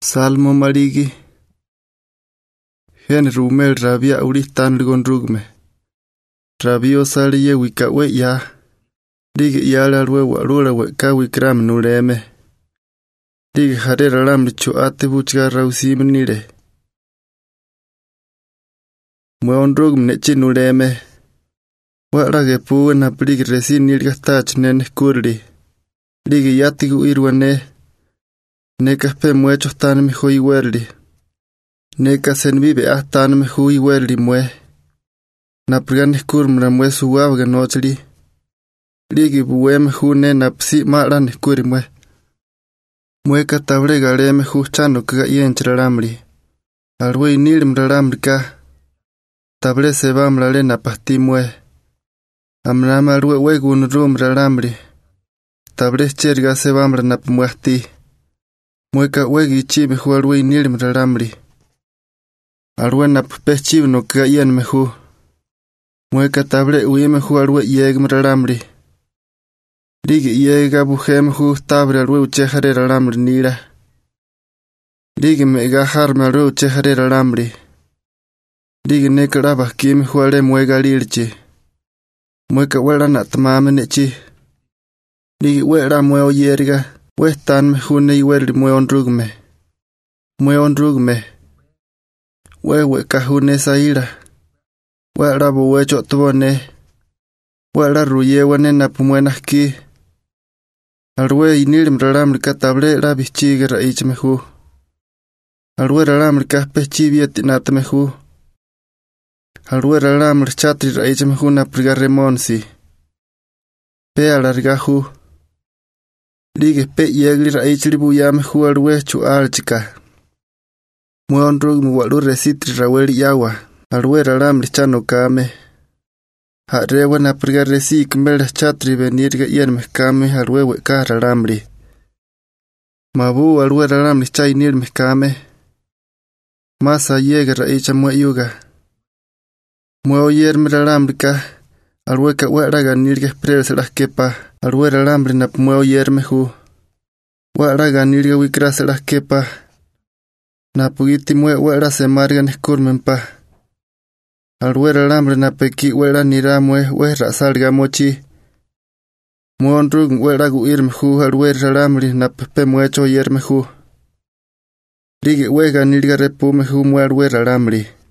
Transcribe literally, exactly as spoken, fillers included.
Salmo marigi. Hen rumel rabia ulitan ligon rugme. Rabio sali ye wika we ya. Ligi yala rwe wa rula we ka wikram nuleme. Ligi harera lam licho ate buchga rausi menire. Mwe on rugme nechi nuleme. Wa rage puwe na pligi resi nilga tach nene kurli. Ligi yatigu irwane. Neka pe muecho tan me hui werli. Neka sen vive a tan me hui werli mue. Na prgane kurmra mue suwavga nochli. Ligi buwe me hu ne na psi maran kuri mue. Mue ka tabrega le me hu chano kaga yenchra ramli. Alwe nilim ramli ka. Table se vamla le na pasti mue. Amnama alwe wegun rumra ramli. Table cherga se vamla na pmuasti. Mueka wegi chibi hu alwe nilim raramri. Alwe na pechibi no ka yen me hu. Mueka table uye me hu alwe yegm raramri. Ligi yega buhe me hu tabre alwe uchehare raramri nira. Ligi me gahar me alwe uchehare raramri. Ligi neka raba kimi hu ale muega lirchi. Mueka wera na tamame nechi. Ligi wera mueo yerga. Westan me hune iweli mwe on rugme. Mwe on rugme. Wewe kahune saira. Wera buwe chotbone. Wera ruye wane na pumwenas ki. Alwe inilim raramli katable rabi chige raich me hu. Alwe raramli kaspe chibiet nat me hu. Alwe raramli chatri raich me hu na prigaremonsi. Pe alarga hu. Ligi pe yegli raichli buyame hu alwe chu alchika. Mwe on rugme walu resitri raweli yawa. Alwe raramli chano kame. Harewa na priga resi kmele chatri venirga yen mehkame alwe weka raramli. Mabu alwe raramli chay nir mehkame. Masa yega raicha mwe yuga. Mwe oyerme raramli ka. Alwe ka weraga nirga prel selas kepa. Alwe raramli na pmwe oyerme hu. Weraga nirga wikra selas kepa. Na pugiti mwe wera se marga neskurmen pa. Alwe raramli na peki wera nira mwe wera salga mochi. Mwe on rugme wera gu irme hu alwe raramli na pepe mwe cho oyerme hu. Ligi wega nirga repume hu mwe alwe raramli.